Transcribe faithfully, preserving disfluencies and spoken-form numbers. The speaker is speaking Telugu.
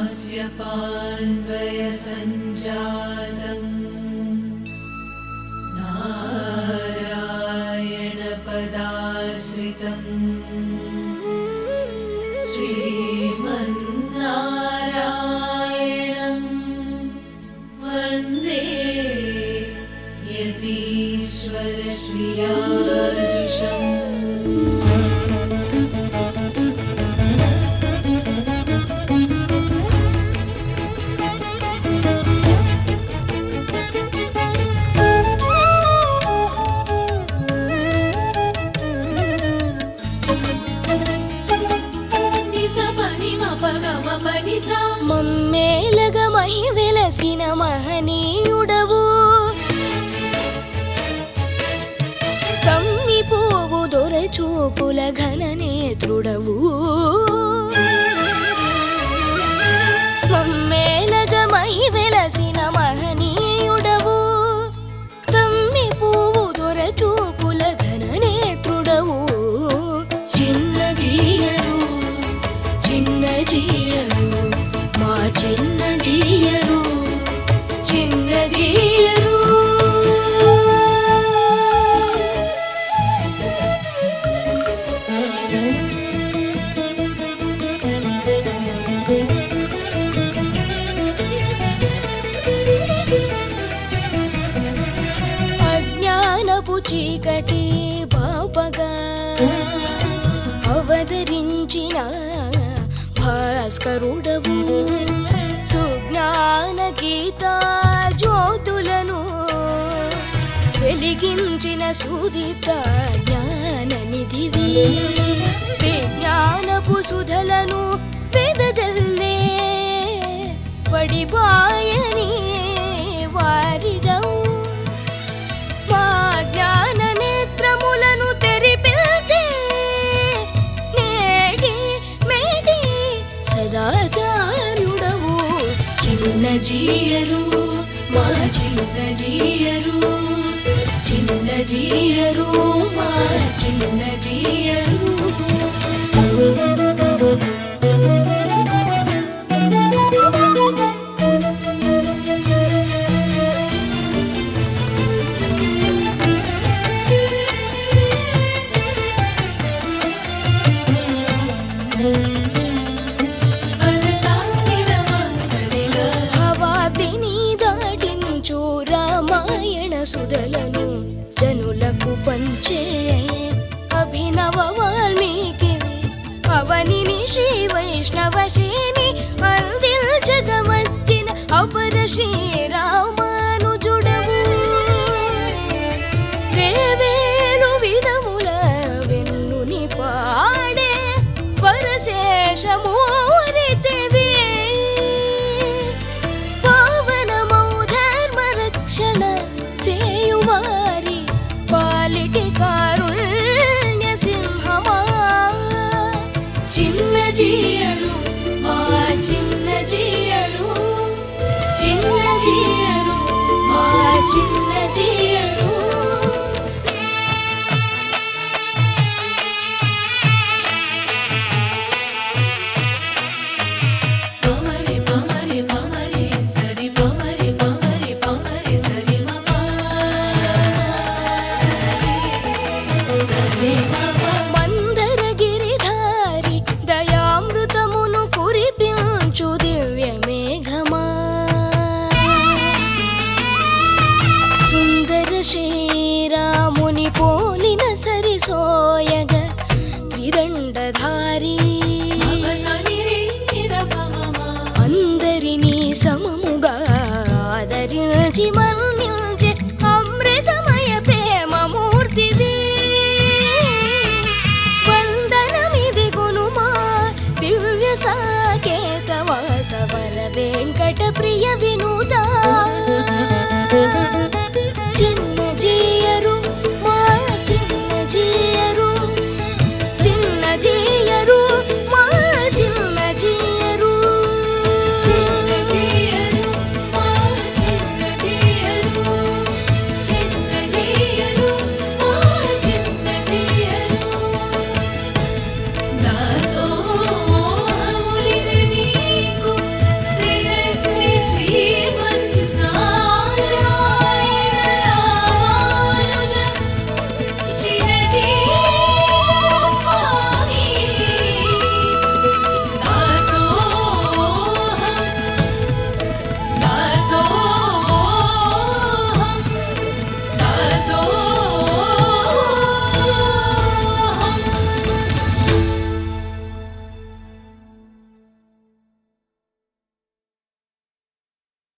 कास्यपान्वयसञ्जातम् नारायणपदाश्रितम् श्रीमन्नारायणं वन्दे यतीश्वरश्रियाजुषम्। మమ్మేలగ మహి వెలసిన మహనీయుడవు, కమ్మి పోవు దొరచూపుల ఘననేత్రుడవు. మమ్మేలగ మహి వెలసిన మహనీయుడవు, కమ్మి పోవు దొరచూపుల ఘననేత్రుడవు. చిన్న జీయరు చిన్న జీయరు మా చిన్న జీయరు చిన్న జీయరు. అజ్ఞానపు చీకటి బాపగా అవతరించిన భాస్కరుడవు, సుజ్ఞాన గీతా జ్యోతులను వెలిగించిన సుదీప్త జ్ఞాన నిధివి. విజ్ఞానపు సుధలను వెదజల్లే పడిపాయని వారిజవు. మా జ్ఞాన నేత్రములను తెరిపిల్చే నేటి మేటి సదాచార్యుడవు. చిన్న జీయరు మా చిన్న జీయరు చిన్న జీయరు మా చిన్న జీయరు. భవాబ్దిని దాటించు రామాయణ సుధలను జనులకు పంచే అభినవ వాల్మీకి అవనిని శ్రీ వైష్ణవ శ్రేణి అందించగవచ్చిన అపర శ్రీరామానుజుడవు. వేవేలు విధముల వెన్నుని పాడే పరశేషమూరితివి. పావనమౌ ధర్మ రక్షణ చేయువారి పాలిటి కారుణ్య సింహమా. చిన్న జీయరు మా చిన్న జీయరు చిన్న జీయరు మా చిన్న జీయరు. మందర గిరిధారి దయామృతమును కురిపించు దివ్య మేఘమా. సుందర శ్రీరాముని పోలిన సరిసోయగ త్రిదండధారి అందరినీ సమముగా ఆదరించి మన్నించే అమృతమయ ప్రేమమూర్తివి. వందనమిది గునుమా దివ్య సాకేత వాసవర వెంకట ప్రియ వినూత. చిన్న జీయరు మా చిన్న జీయరు చిన్న జీయరు మా చిన్న జీయరు చిన్న జీయరు మా చిన్న జీయరు చిన్న జీయరు మా చిన్న జీయరు. నా